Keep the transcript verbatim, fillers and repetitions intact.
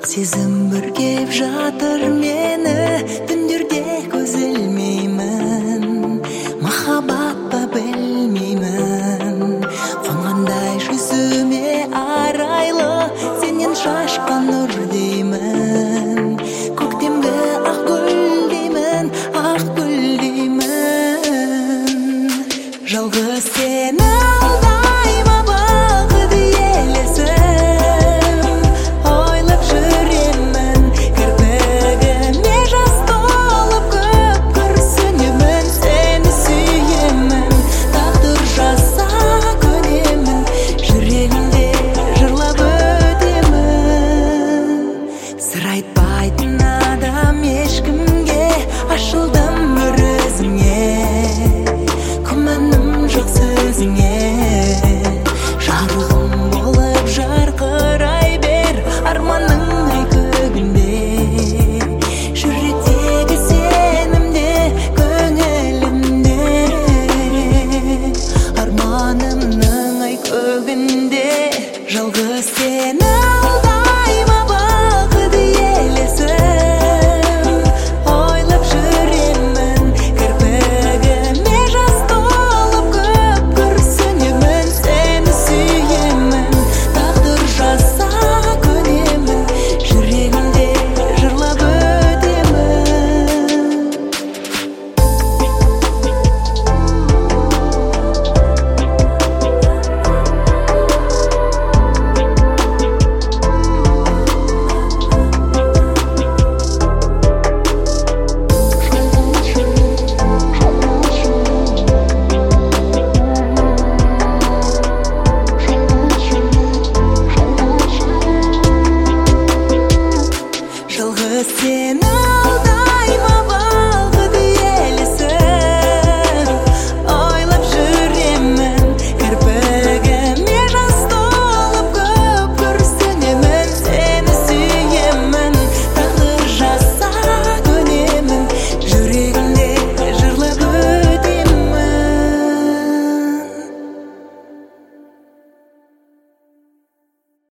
Сезім бүркеп жатыр мені, түндерде көз ілмеймін. Махаббат па білмеймін, қонғандай жүзіме арайлы, сенен шашқан нұр деймін. Көктемгі ақ гүл деймін, ақ гүл деймін. Жалғыз сені алдайма бақыт елесім, ойлап жүремін, кірпігіме жас толып көп күрсінемін. Сені сүйемін, тағдыр жазса көнемін, жүрегімде жырлап өтемін. Сыр айтпа